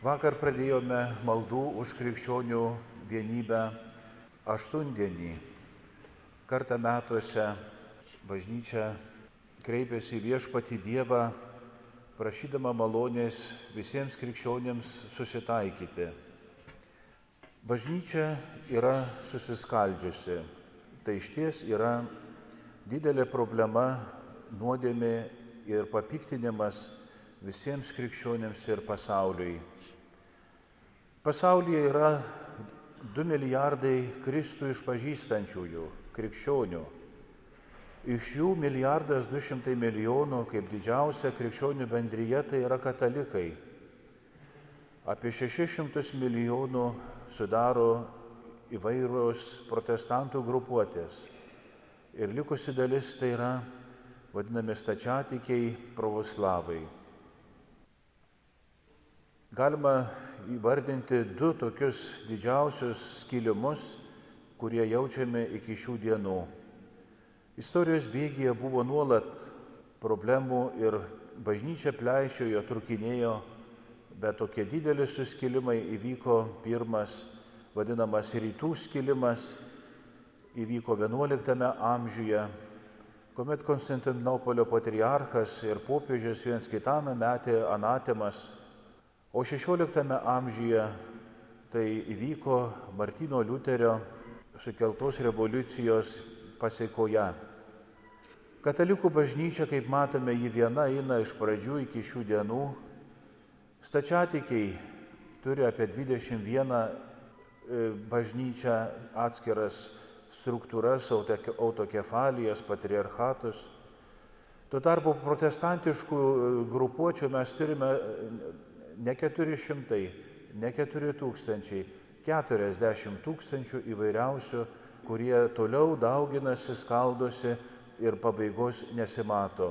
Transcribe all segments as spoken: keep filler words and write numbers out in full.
Vakar pradėjome maldų už krikščionių vienybę aštuondienį. Kartą metuose bažnyčia kreipėsi į viešpatį Dievą, prašydama malonės visiems krikščionėms susitaikyti. Bažnyčia yra susiskaldžiusi. Tai išties yra didelė problema, nuodėmė ir papiktinimas visiems krikščionėms ir pasauliui. Pasaulyje yra du milijardai Kristų išpažįstančiųjų krikščionių. Iš jų milijardas du šimtai milijonų, kaip didžiausia krikščionių bendrija, tai yra katalikai. Apie šešis šimtus milijonų sudaro įvairios protestantų grupuotės. Ir likusi dalis tai yra vadinami stačiatikiai, pravoslavai. Galima įvardinti du tokius didžiausius skilimus, kurie jaučiame iki šių dienų. Istorijos bėgyje buvo nuolat problemų ir bažnyčia pleišiojo, trukinėjo, bet tokie dideli suskilimai įvyko. Pirmas, vadinamas rytų skilimas, įvyko vienuoliktame amžiuje, kuomet Konstantinopolio patriarchas ir popiežius viens kitam metė anatemas. O šešioliktame amžiuje tai įvyko Martyno Liuterio sukeltos revoliucijos pasekoje. Katalikų bažnyčia, kaip matome, ji viena eina iš pradžių iki šių dienų. Stačiatikiai turi apie dvidešimt vieną bažnyčią, atskiras struktūras, autokefalijas, patriarchatus. Tuo tarpu protestantiškų grupuočių mes turime ne keturi šimtai, ne keturi tūkstančiai, keturiasdešimt tūkstančių įvairiausių, kurie toliau dauginasi, skaldosi ir pabaigos nesimato.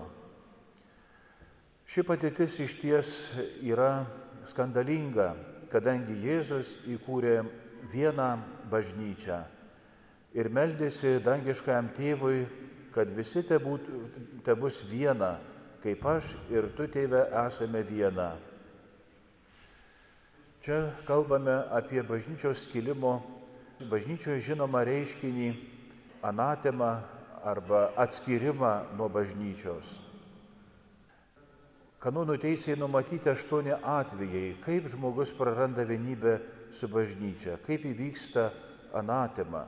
Ši padėtis išties yra skandalinga, kadangi Jėzus įkūrė vieną bažnyčią ir meldėsi dangiškajam tėvui, kad visi te bus viena, kaip aš ir tu, tėve, esame viena. Čia kalbame apie bažnyčios skilimo, bažnyčioje žinomą reiškinį anatemą arba atskyrimą nuo bažnyčios. Kanonų teisėje numatyti aštuoni atvejai, kaip žmogus praranda vienybę su bažnyčia, kaip įvyksta anatema.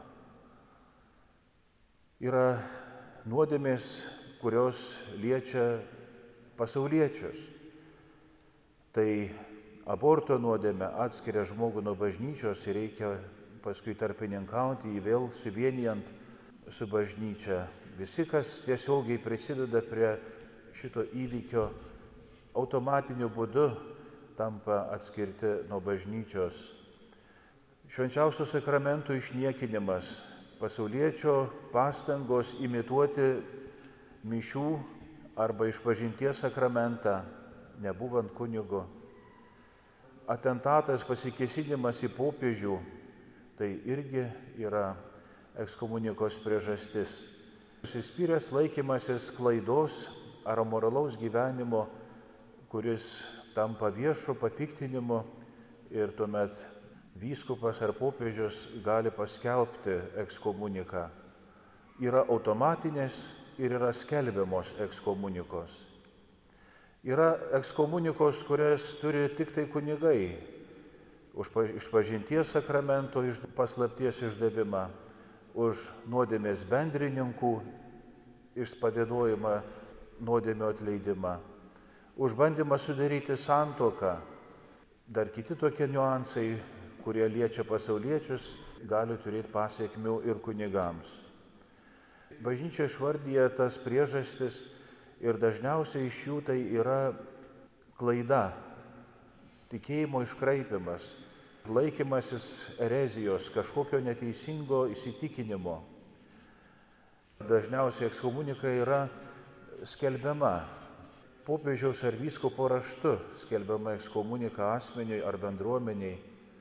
Yra nuodėmės, kurios liečia pasauliečius. Tai aborto nuodėmė atskiria žmogų nuo bažnyčios ir reikia paskui tarpininkauti, jį vėl suvienijant su bažnyčia. Visi, kas tiesiogiai prisideda prie šito įvykio, automatiniu būdu tampa atskirti nuo bažnyčios. Švenčiausio sakramento išniekinimas, pasauliečio pastangos imituoti mišių arba išpažinties sakramentą, nebūvant kunigu. Atentatas, pasikėsinimas į popiežių, tai irgi yra ekskomunikos priežastis. Užsispyręs laikymasis klaidos ar amoralaus gyvenimo, kuris tampa viešu papiktinimu ir tuomet vyskupas ar popiežius gali paskelbti ekskomuniką. Yra automatinės ir yra skelbiamos ekskomunikos. Yra ekskomunikos, kurias turi tik tai kunigai už išpažinties sakramento paslapties išdavimą, už nuodėmės bendrininkų išspavedojimą, nuodėmio atleidimą, už bandymą sudaryti santuoką. Dar kiti tokie niuansai, kurie liečia pasauliečius, gali turėti pasiekmių ir kunigams. Bažnyčia išvardyja tas priežastis ir dažniausiai iš jų tai yra klaida, tikėjimo iškraipimas, laikymasis erezijos, kažkokio neteisingo įsitikinimo. Dažniausiai ekskomunika yra skelbiama popiežiaus ar vyskupo raštu, skelbiama ekskomunika asmeniui ar bendruomeniai.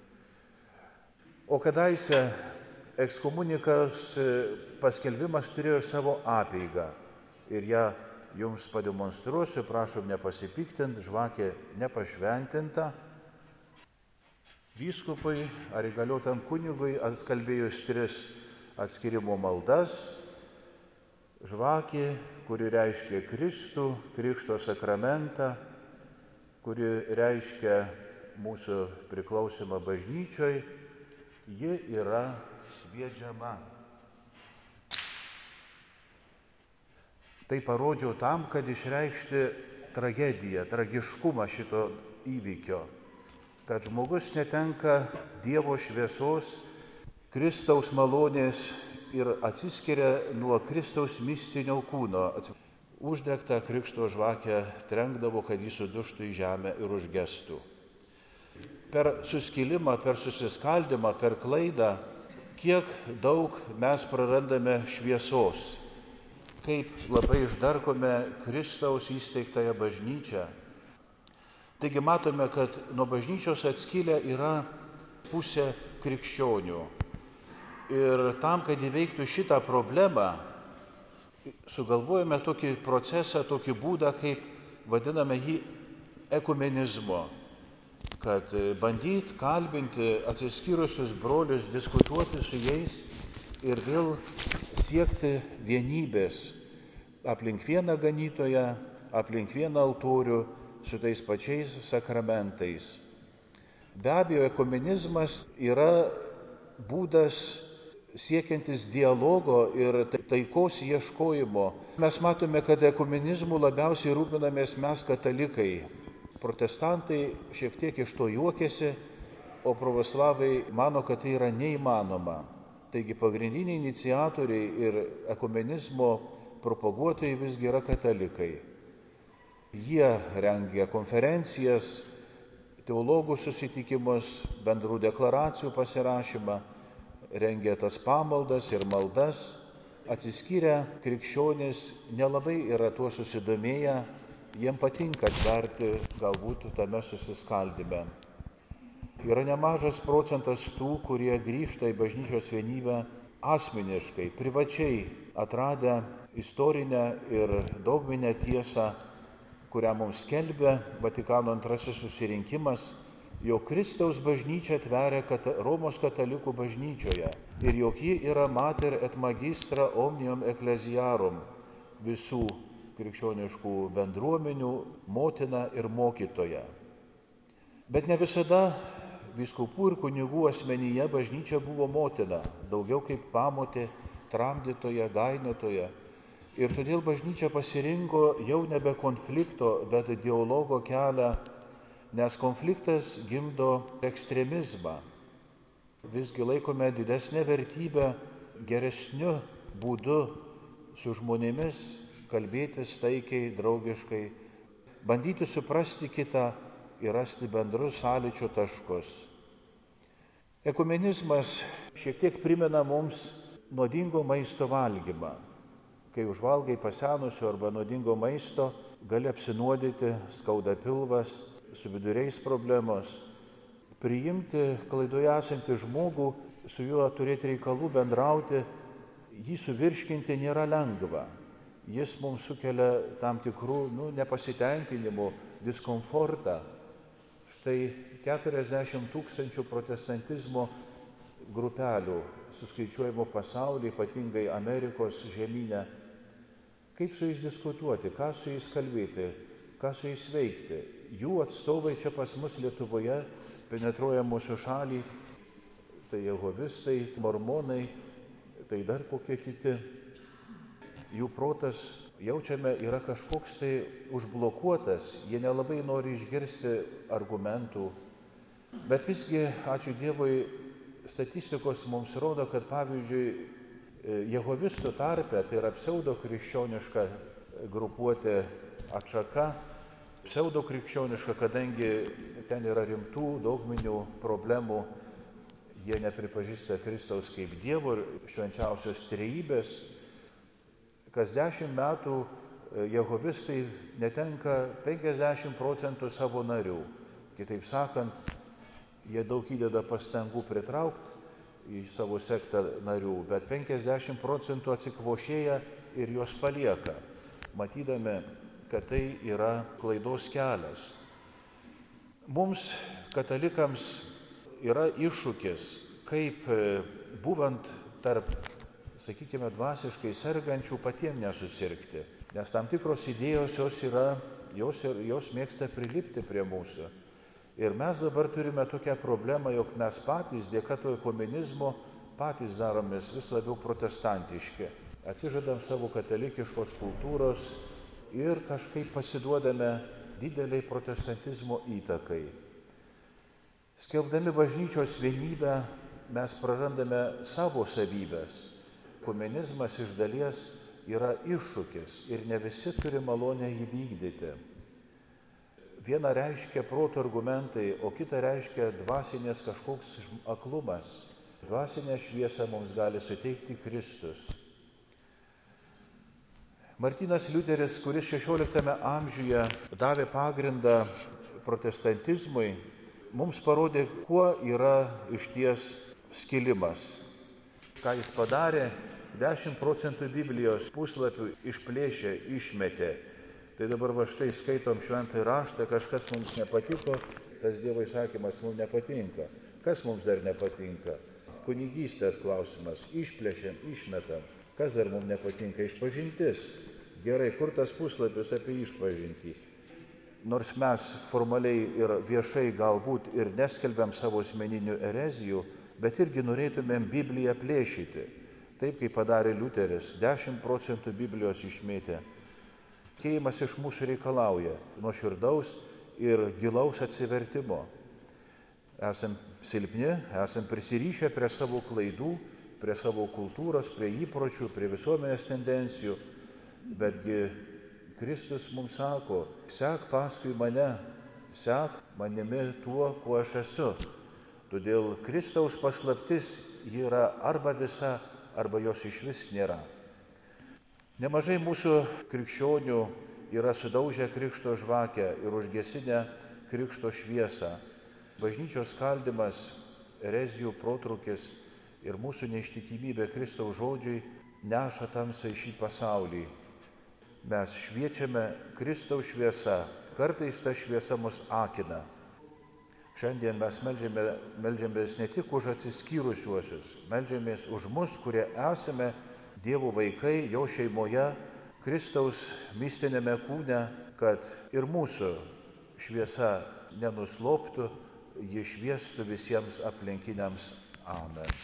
O kadaise ekskomunikos paskelbimas turėjo savo apeigą ir ją jums pademonstruosiu, prašom nepasipiktinti, žvakė nepašventinta. vyskupui ar įgaliotam kunigui atkalbėjus tris atskirimo maldas, žvakė, kuri reiškia Kristų, Krikšto sakramentą, kuri reiškia mūsų priklausimą bažnyčioj, ji yra sviedžiama. Tai parodžiau tam, kad išreikšti tragediją, tragiškumą šito įvykio, kad žmogus netenka Dievo šviesos, Kristaus malonės ir atsiskiria nuo Kristaus mistinio kūno. Uždegtą krikšto žvakę trenkdavo, kad jis sudužtų į žemę ir užgestų. Per suskilimą, per susiskaldimą, per klaidą, kiek daug mes prarandame šviesos, kaip labai išdarkome Kristaus įsteigtąją bažnyčią. Taigi matome, kad nuo bažnyčios atskilę yra pusė krikščionių. Ir tam, kad įveiktų šitą problemą, sugalvojame tokį procesą, tokį būdą, kaip vadiname jį ekumenizmu. Kad bandyt kalbinti atsiskyrusius brolius, diskutuoti su jais ir vėl siekti vienybės aplink vieną ganytoją, aplink vieną altorių su tais pačiais sakramentais. Be abejo, ekumenizmas yra būdas siekiantis dialogo ir taikos ieškojimo. Mes matome, kad ekumenizmu labiausiai rūpinamės mes katalikai. Protestantai šiek tiek iš to juokiasi, o pravoslavai mano, kad tai yra neįmanoma. Taigi pagrindiniai iniciatoriai ir ekumenizmo propaguotojai visgi yra katalikai. Jie rengia konferencijas, teologų susitikimus, bendrų deklaracijų pasirašymą, rengia tas pamaldas ir maldas. Atsiskyrę krikščionys nelabai yra tuo susidomėję, jiem patinka atverti galbūt tame susiskaldime. Yra nemažas procentas tų, kurie grįžta į bažnyčios vienybę asmeniškai, privačiai atradę istorinę ir dogminę tiesą, kurią mums skelbia Vatikano antrasis susirinkimas, jog Kristaus bažnyčia tveria Romos katalikų bažnyčioje ir jog ji yra mater et magistra omnium ecclesiarum, visų krikščioniškų bendruomenių motina ir mokytoja. Bet ne visada vyskupų ir kunigų asmenyje bažnyčia buvo motina, daugiau kaip pamotė, tramdytoja, gainiotoja. Ir todėl bažnyčia pasirinko jau nebe konflikto, bet dialogo kelią, nes konfliktas gimdo ekstremizmą. Visgi laikome didesnę vertybę geresniu būdu su žmonėmis kalbėtis taikiai, draugiškai, bandyti suprasti kitą ir rasti bendrus sąlyčio taškus. Ekumenizmas šiek tiek primena mums nuodingo maisto valgymą. Kai užvalgai pasenusio arba nuodingo maisto, gali apsinuodyti, skauda pilvas, su viduriais problemos. Priimti klaidoje esantį žmogų, su juo turėti reikalų, bendrauti, jį suvirškinti nėra lengva. Jis mums sukelia tam tikrų nu, nepasitenkinimų, diskomfortą. Štai keturiasdešimt tūkstančių protestantizmo grupelių suskaičiuojimo pasaulyje, ypatingai Amerikos žemyne. Kaip su jais diskutuoti, ką su jais kalbėti, ką su jais veikti? Jų atstovai čia pas mus Lietuvoje penetruoja mūsų šalį, tai jehovistai, mormonai, tai dar kokie kiti. Jų protas, jaučiame, yra kažkoks tai užblokuotas, jie nelabai nori išgirsti argumentų. Bet visgi, ačiū Dievui, statistikos mums rodo, kad pavyzdžiui, jehovistų tarpe, tai yra pseudokrikščioniška grupuotė atšaka, pseudokrikščioniška, kadangi ten yra rimtų dogminių problemų, jie nepripažįsta Kristaus kaip Dievo ir švenčiausios trejybės. Kas dešimt metų jehovistai netenka penkiasdešimt procentų savo narių. Kitaip sakant, jie daug įdeda pastangų pritraukti į savo sektą narių, bet penkiasdešimt procentų atsikvošėja ir juos palieka, matydami, kad tai yra klaidos kelias. Mums, katalikams, yra iššūkis, kaip būvant tarp, sakykime, dvasiškai sergančių patiems nesusirgti. Nes tam tikros idėjos jos yra, jos, jos mėgsta prilipti prie mūsų. Ir mes dabar turime tokią problemą, jog mes patys, dėka to komunizmo, patys daromės vis labiau protestantiški. Atsižadam savo katalikiškos kultūros ir kažkaip pasiduodame dideliai protestantizmo įtakai. Skelbdami bažnyčios vienybę mes prarandame savo savybės. Komunizmas iš dalies yra iššūkis ir ne visi turi malonę jį vykdyti. Viena reiškia proto argumentai, o kita reiškia dvasinės kažkoks aklumas. Dvasinę šviesą mums gali suteikti Kristus. Martynas Liuteris, kuris šešioliktame amžiuje davė pagrindą protestantizmui, mums parodė, kuo yra išties skilimas. Ką jis padarė, dešimt procentų Biblijos puslapių išplėšė, išmetė. Tai dabar va štai skaitom šventąjį raštą, kažkas mums nepatiko, tas Dievo įsakymas mums nepatinka. Kas mums dar nepatinka? Kunigystės klausimas. Išplėšiam, išmetam. Kas dar mums nepatinka? Išpažintis. Gerai, kur tas puslapis apie išpažintį? Nors mes formaliai ir viešai galbūt ir neskelbiam savo asmeninių erezijų, bet irgi norėtumėm Bibliją plėšyti. Taip kaip padarė Liuteris, dešimt procentų Biblijos išmėtė. Tikėjimas iš mūsų reikalauja nuoširdaus ir gilaus atsivertimo. Esam silpni, esam prisirišę prie savo klaidų, prie savo kultūros, prie įpročių, prie visuomenės tendencijų. Betgi Kristus mums sako, sek paskui mane, sek manimi tuo, kuo aš esu. Todėl Kristaus paslaptis yra arba visa, arba jos išvis nėra. Nemažai mūsų krikščionių yra sudaužę krikšto žvakę ir užgesinę krikšto šviesą. Bažnyčios skaldymas, erezijų protrūkis ir mūsų neištikimybė Kristaus žodžiui neša tamsą į šį pasaulį. Mes šviečiame Kristaus šviesa, kartais ta šviesa mus akina. Šiandien mes meldžiame, meldžiamės ne tik už atsiskyrusiuosius, meldžiamės už mus, kurie esame Dievo vaikai, jo šeimoje, Kristaus mistinėme kūne, kad ir mūsų šviesa nenusloptų, ji šviestų visiems aplinkiniams. Amen.